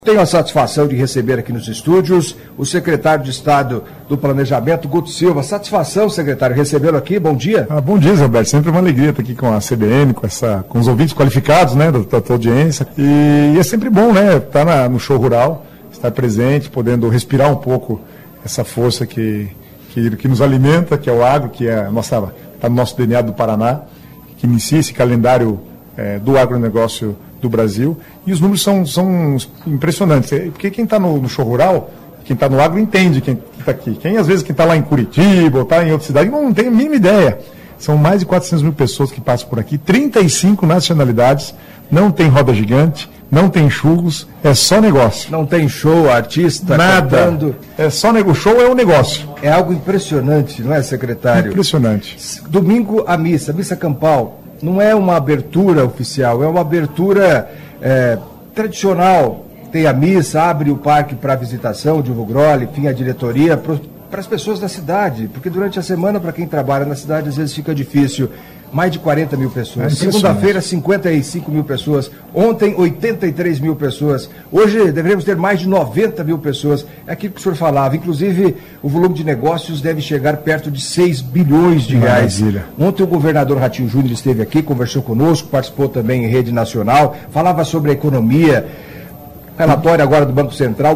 Tenho a satisfação de receber aqui nos estúdios o secretário de Estado do Planejamento, Guto Silva. Satisfação, secretário, recebê-lo aqui. Bom dia. Bom dia, Zé Alberto. Sempre uma alegria estar aqui com a CBN, com os ouvintes qualificados, né, da tua audiência. E é sempre bom, né, estar no show rural, estar presente, podendo respirar um pouco essa força que nos alimenta, que é o agro, que está no nosso DNA do Paraná, que inicia esse calendário do agronegócio do Brasil, e os números são impressionantes, porque quem está no show rural, quem está no agro entende quem está aqui. Quem está lá em Curitiba ou está em outra cidade não tem a mínima ideia. São mais de 400 mil pessoas que passam por aqui, 35 nacionalidades, não tem roda gigante, não tem churros, é só negócio. Não tem show, artista nada, cantando. É só o show é um negócio. É algo impressionante, não é, secretário? Impressionante. Domingo a missa campal. Não é uma abertura oficial, é uma abertura tradicional. Tem a missa, abre o parque para visitação, de Urugrole, enfim, a diretoria, para as pessoas da cidade, porque durante a semana, para quem trabalha na cidade, às vezes fica difícil. Mais de 40 mil pessoas. Segunda-feira, 55 mil pessoas. Ontem, 83 mil pessoas. Hoje, deveremos ter mais de 90 mil pessoas. É aquilo que o senhor falava. Inclusive, o volume de negócios deve chegar perto de 6 bilhões de reais. Maravilha. Ontem, o governador Ratinho Júnior esteve aqui, conversou conosco, participou também em rede nacional, falava sobre a economia. Relatório agora do Banco Central,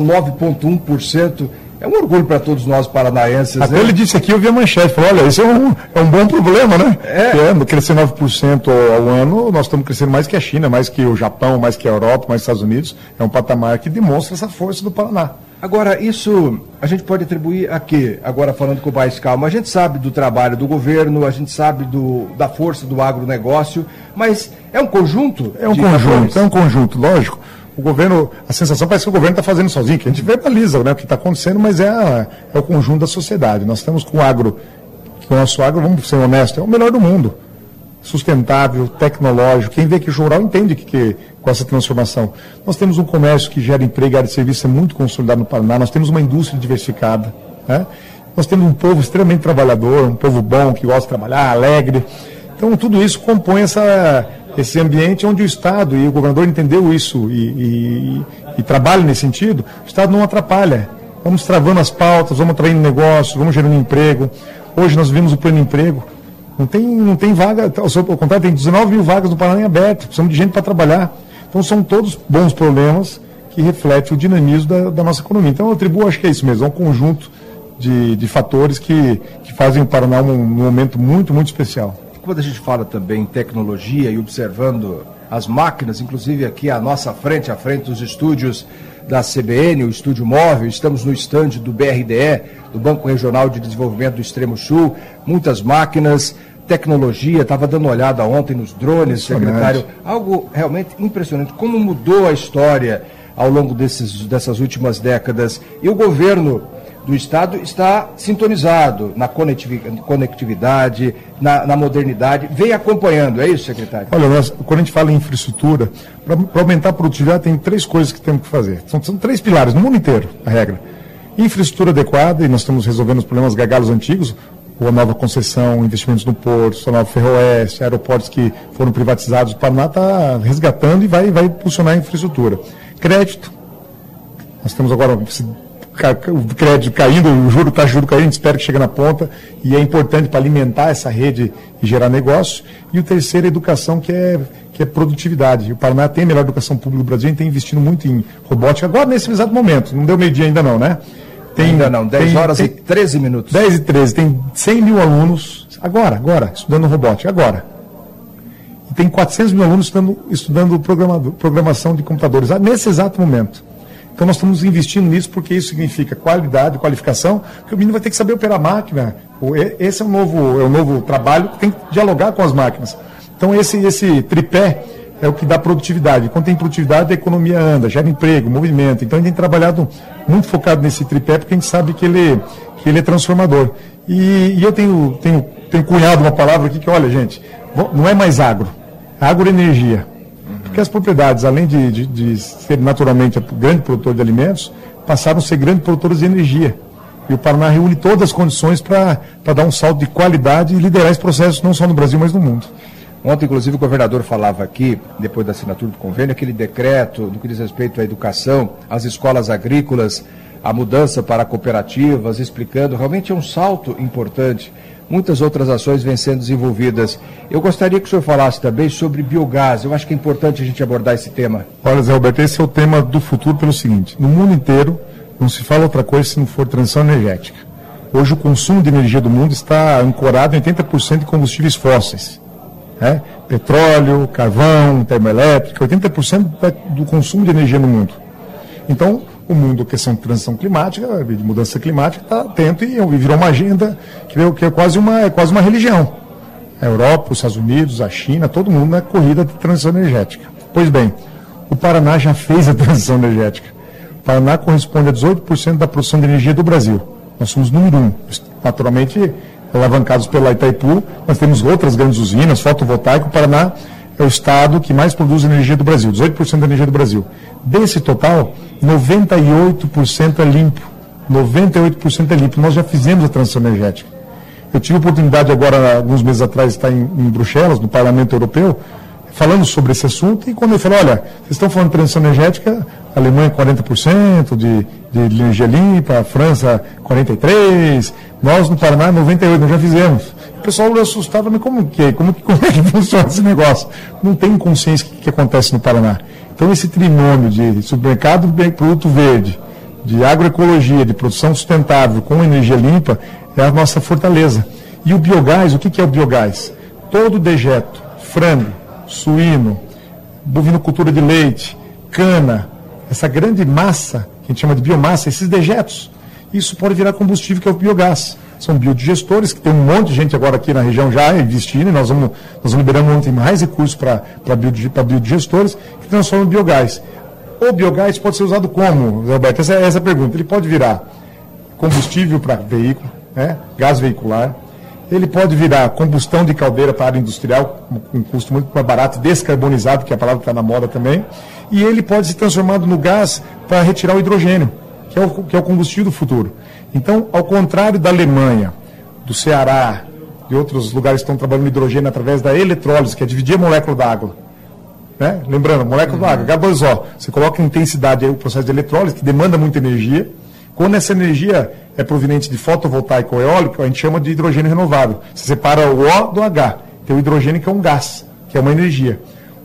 9,1%. É um orgulho para todos nós paranaenses. Até ele disse aqui, eu vi a manchete, falou, olha, isso é um bom problema, né? Crescer 9% ao ano, nós estamos crescendo mais que a China, mais que o Japão, mais que a Europa, mais que os Estados Unidos. É um patamar que demonstra essa força do Paraná. Agora, isso a gente pode atribuir a quê? Agora falando com mais calma, a gente sabe do trabalho do governo, a gente sabe da força do agronegócio, mas é um conjunto? É um conjunto, lógico. O governo, a sensação parece que o governo está fazendo sozinho, que a gente verbaliza, né, o que está acontecendo, mas é o conjunto da sociedade. Nós estamos com o agro, que o nosso agro, vamos ser honestos, é o melhor do mundo. Sustentável, tecnológico. Quem vê que o rural entende com essa transformação. Nós temos um comércio que gera emprego, área de serviço é muito consolidado no Paraná, nós temos uma indústria diversificada, né? Nós temos um povo extremamente trabalhador, um povo bom, que gosta de trabalhar, alegre. Então, tudo isso compõe esse ambiente onde o Estado e o governador entendeu isso e trabalha nesse sentido. O Estado não atrapalha. Vamos travando as pautas, vamos atraindo negócios, vamos gerando emprego. Hoje nós vivemos o pleno emprego. Não tem vaga, ao contrário, tem 19 mil vagas no Paraná em aberto. Precisamos de gente para trabalhar. Então são todos bons problemas que refletem o dinamismo da nossa economia. Então eu atribuo, acho que é isso mesmo, é um conjunto de fatores que fazem o Paraná um momento muito, muito especial. Quando a gente fala também em tecnologia e observando as máquinas, inclusive aqui à nossa frente, à frente dos estúdios da CBN, o estúdio móvel, estamos no estande do BRDE, do Banco Regional de Desenvolvimento do Extremo Sul, muitas máquinas, tecnologia, estava dando uma olhada ontem nos drones, secretário, algo realmente impressionante, como mudou a história ao longo dessas últimas décadas, e o governo do Estado está sintonizado na conectividade, na modernidade, vem acompanhando, é isso, secretário? Olha, quando a gente fala em infraestrutura, para aumentar a produtividade tem 3 coisas que temos que fazer. São 3 pilares, no mundo inteiro, a regra. Infraestrutura adequada, e nós estamos resolvendo os problemas gargalos antigos, a nova concessão, investimentos no porto, a nova Ferroeste, aeroportos que foram privatizados, o Paraná está resgatando e vai impulsionar a infraestrutura. Crédito, nós temos agora o crédito caindo, o taxa de juros caindo, a gente espera que chegue na ponta, e é importante para alimentar essa rede e gerar negócio. E o terceiro é educação, que é produtividade. O Paraná tem a melhor educação pública do Brasil, a gente tem investindo muito em robótica, agora nesse exato momento, não deu meio-dia ainda não, né? Ainda não, 10 horas e 13 minutos. 10 e 13, tem 100 mil alunos, agora, estudando robótica, agora. E tem 400 mil alunos estudando programação de computadores, nesse exato momento. Então nós estamos investindo nisso porque isso significa qualidade, qualificação, porque o menino vai ter que saber operar a máquina. Esse é um novo trabalho que tem que dialogar com as máquinas. Então esse tripé é o que dá produtividade. Quando tem produtividade, a economia anda, gera emprego, movimento. Então a gente tem trabalhado muito focado nesse tripé porque a gente sabe que ele é transformador. E eu tenho cunhado uma palavra aqui que, olha, gente, não é mais agroenergia. Porque as propriedades, além de ser naturalmente grande produtor de alimentos, passaram a ser grandes produtores de energia. E o Paraná reúne todas as condições para dar um salto de qualidade e liderar esse processo não só no Brasil, mas no mundo. Ontem, inclusive, o governador falava aqui, depois da assinatura do convênio, aquele decreto no que diz respeito à educação, às escolas agrícolas, a mudança para cooperativas, explicando, realmente é um salto importante. Muitas outras ações vêm sendo desenvolvidas. Eu gostaria que o senhor falasse também sobre biogás. Eu acho que é importante a gente abordar esse tema. Olha, Zé Roberto, esse é o tema do futuro pelo seguinte: no mundo inteiro não se fala outra coisa se não for transição energética. Hoje o consumo de energia do mundo está ancorado em 80% de combustíveis fósseis. Petróleo, carvão, termoelétrica, 80% do consumo de energia no mundo. Então, o mundo, questão de transição climática, de mudança climática, está atento e virou uma agenda que é quase uma religião. A Europa, os Estados Unidos, a China, todo mundo na corrida de transição energética. Pois bem, o Paraná já fez a transição energética. O Paraná corresponde a 18% da produção de energia do Brasil. Nós somos número 1. Naturalmente, alavancados pela Itaipu, nós temos outras grandes usinas, fotovoltaico. O Paraná é o estado que mais produz energia do Brasil, 18% da energia do Brasil. Desse total, 98% é limpo. 98% é limpo. Nós já fizemos a transição energética. Eu tive a oportunidade agora, alguns meses atrás, de estar em Bruxelas, no Parlamento Europeu, falando sobre esse assunto, e quando eu falei, olha, vocês estão falando de transição energética, a Alemanha 40% de energia limpa, a França 43%, nós no Paraná 98%, nós já fizemos. O pessoal assustava, mas como é que funciona esse negócio? Não tem consciência do que acontece no Paraná. Então esse trinômio de supermercado, produto verde, de agroecologia, de produção sustentável com energia limpa, é a nossa fortaleza. E o biogás, o que é o biogás? Todo dejeto, frango, suíno, bovinocultura de leite, cana, essa grande massa, que a gente chama de biomassa, esses dejetos, isso pode virar combustível, que é o biogás. São biodigestores, que tem um monte de gente agora aqui na região já investindo, e nós vamos liberando ontem mais recursos para biodigestores, que transformam em biogás. O biogás pode ser usado como, Roberto? Essa é a pergunta. Ele pode virar combustível para veículo, gás veicular. Ele pode virar combustão de caldeira para a área industrial, com um custo muito mais barato, descarbonizado, que é a palavra que está na moda também. E ele pode ser transformado no gás para retirar o hidrogênio, que é o combustível do futuro. Então, ao contrário da Alemanha, do Ceará, de outros lugares que estão trabalhando hidrogênio através da eletrólise, que é dividir a molécula da água. Lembrando, molécula da água, H2O. Você coloca em intensidade aí o processo de eletrólise, que demanda muita energia. Quando essa energia é proveniente de fotovoltaico ou eólico, a gente chama de hidrogênio renovável. Você separa o O do H. Tem o hidrogênio, que é um gás, que é uma energia.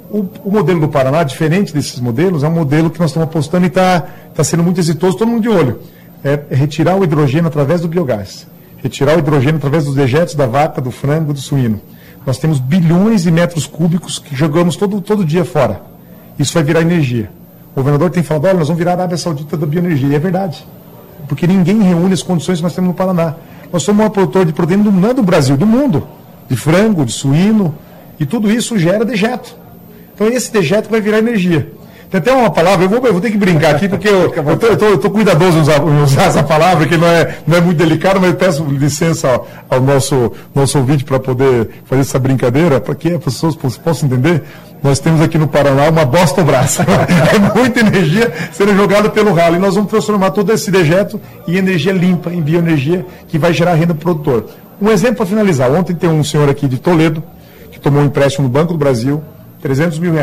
O modelo do Paraná, diferente desses modelos, é um modelo que nós estamos apostando e está sendo muito exitoso, todo mundo de olho. É retirar o hidrogênio através do biogás. Retirar o hidrogênio através dos dejetos da vaca, do frango, do suíno. Nós temos bilhões de metros cúbicos que jogamos todo dia fora. Isso vai virar energia. O governador tem falado, olha, nós vamos virar a Arábia Saudita da bioenergia. E é verdade. Porque ninguém reúne as condições que nós temos no Paraná. Nós somos o maior produtor de proteína não é do Brasil, do mundo. De frango, de suíno. E tudo isso gera dejeto. Então esse dejeto vai virar energia. Tem até uma palavra, eu vou ter que brincar aqui, porque eu estou cuidadoso em usar essa palavra, que não é muito delicada, mas eu peço licença ao nosso ouvinte para poder fazer essa brincadeira, para que as pessoas possam entender. Nós temos aqui no Paraná uma bosta braça. É muita energia sendo jogada pelo ralo. E nós vamos transformar todo esse dejeto em energia limpa, em bioenergia, que vai gerar renda para o produtor. Um exemplo para finalizar. Ontem tem um senhor aqui de Toledo, que tomou um empréstimo no Banco do Brasil, R$300 mil,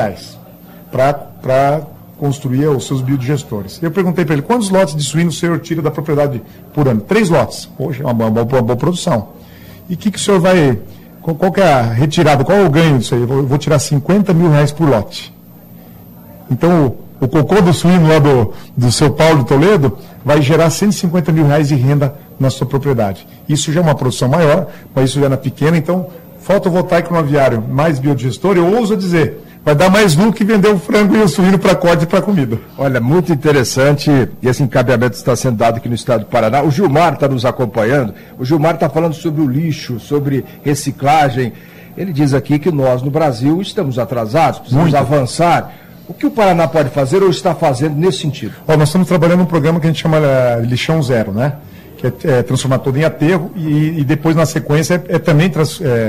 para construir os seus biodigestores. Eu perguntei para ele, quantos lotes de suíno o senhor tira da propriedade por ano? 3 lotes. Poxa, é uma boa produção. E o que o senhor vai... Qual que é a retirada? Qual é o ganho disso aí? Eu vou tirar R$50 mil por lote. Então, o cocô do suíno lá do seu Paulo de Toledo vai gerar R$150 mil de renda na sua propriedade. Isso já é uma produção maior, mas isso já é na pequena. Então, fotovoltaico no aviário, mais biodigestor, eu ouso dizer, vai dar mais lucro que vender o frango e o suíno para corte e para comida. Olha, muito interessante, e esse encaminhamento está sendo dado aqui no estado do Paraná. O Gilmar está nos acompanhando, o Gilmar está falando sobre o lixo, sobre reciclagem. Ele diz aqui que nós, no Brasil, estamos atrasados, precisamos avançar. O que o Paraná pode fazer ou está fazendo nesse sentido? Nós estamos trabalhando num programa que a gente chama Lixão Zero, né? Que é transformar tudo em aterro e depois, na sequência, também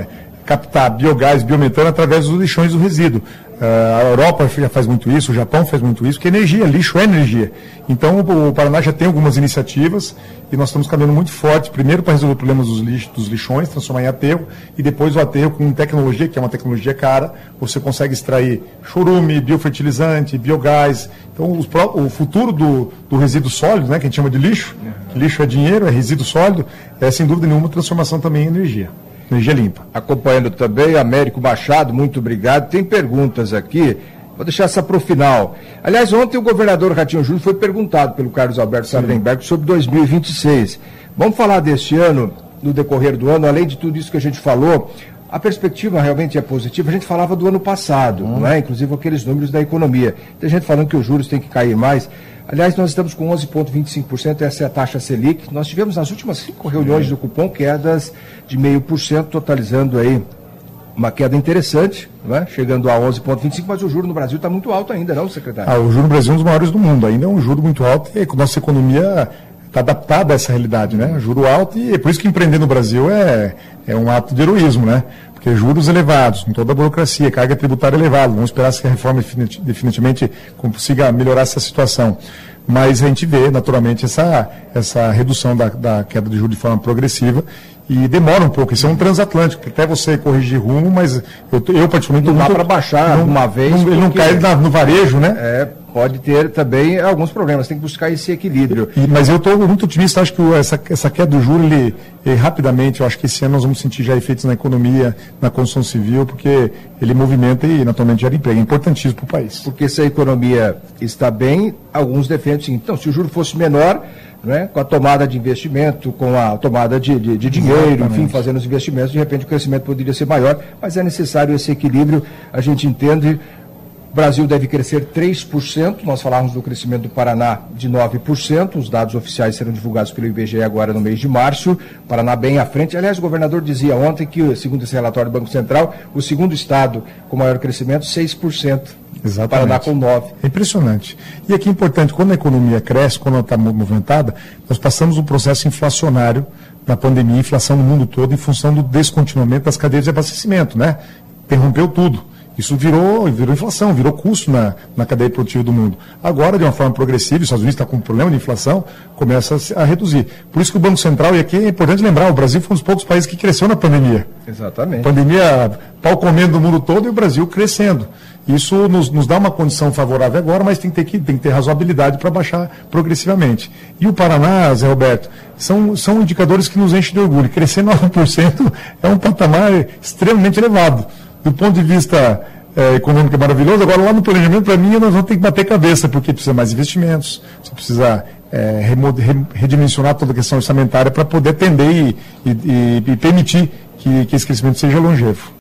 captar biogás, biometano através dos lixões do resíduo. A Europa já faz muito isso, o Japão faz muito isso, porque energia, lixo é energia. Então o Paraná já tem algumas iniciativas e nós estamos caminhando muito forte, primeiro para resolver problemas dos lixões, transformar em aterro, e depois o aterro com tecnologia, que é uma tecnologia cara, você consegue extrair chorume, biofertilizante, biogás. Então o futuro do resíduo sólido, né, que a gente chama de lixo, lixo é dinheiro, é resíduo sólido, é sem dúvida nenhuma transformação também em energia. Energia limpa. Acompanhando também, Américo Machado, muito obrigado. Tem perguntas aqui, vou deixar essa para o final. Aliás, ontem o governador Ratinho Júnior foi perguntado pelo Carlos Alberto Sardenberg sobre 2026. Vamos falar deste ano, no decorrer do ano, além de tudo isso que a gente falou, a perspectiva realmente é positiva. A gente falava do ano passado, não é? Inclusive aqueles números da economia. Tem gente falando que os juros têm que cair mais. Aliás, nós estamos com 11,25%, essa é a taxa Selic. Nós tivemos nas últimas 5 reuniões do cupom quedas de 0,5%, totalizando aí uma queda interessante, né? Chegando a 11,25%, mas o juro no Brasil está muito alto ainda, não, secretário? O juro no Brasil é um dos maiores do mundo, ainda é um juro muito alto e a nossa economia está adaptada a essa realidade, né? Juro alto, e é por isso que empreender no Brasil é um ato de heroísmo, né? Porque juros elevados, com toda a burocracia, carga tributária elevada, vamos esperar que a reforma definitivamente consiga melhorar essa situação. Mas a gente vê, naturalmente, essa redução da queda de juros de forma progressiva e demora um pouco. Isso é um transatlântico, até você corrigir rumo, mas eu particularmente... Não dá para baixar uma vez... Ele não cai no varejo, né? Pode ter também alguns problemas, tem que buscar esse equilíbrio. Mas eu estou muito otimista, acho que essa queda do juro, rapidamente, eu acho que esse ano nós vamos sentir já efeitos na economia, na construção civil, porque ele movimenta e naturalmente gera emprego, é importantíssimo para o país. Porque se a economia está bem, alguns defendem o seguinte, então, se o juro fosse menor, né, com a tomada de investimento, com a tomada de dinheiro, Exatamente. Enfim, fazendo os investimentos, de repente o crescimento poderia ser maior, mas é necessário esse equilíbrio, a gente entende. O Brasil deve crescer 3%, nós falávamos do crescimento do Paraná de 9%, os dados oficiais serão divulgados pelo IBGE agora no mês de março, o Paraná bem à frente. Aliás, o governador dizia ontem que, segundo esse relatório do Banco Central, o segundo estado com maior crescimento, 6%. Exatamente. Paraná com 9%. É impressionante. E aqui é importante, quando a economia cresce, quando ela está movimentada, nós passamos um processo inflacionário na pandemia, inflação no mundo todo, em função do descontinuamento das cadeias de abastecimento, né? Interrompeu tudo. Isso virou inflação, virou custo na cadeia produtiva do mundo. Agora, de uma forma progressiva, os Estados Unidos está com um problema de inflação, começa a reduzir. Por isso que o Banco Central, e aqui é importante lembrar, o Brasil foi um dos poucos países que cresceu na pandemia. Exatamente. Pandemia, pau comendo do mundo todo e o Brasil crescendo. Isso nos dá uma condição favorável agora, mas tem que ter razoabilidade para baixar progressivamente. E o Paraná, Zé Roberto, são indicadores que nos enchem de orgulho. Crescer 9% é um patamar extremamente elevado. Do ponto de vista econômico é maravilhoso, agora lá no planejamento, para mim, nós vamos ter que bater cabeça, porque precisa mais investimentos, você precisa redimensionar toda a questão orçamentária para poder atender e permitir que esse crescimento seja longevo.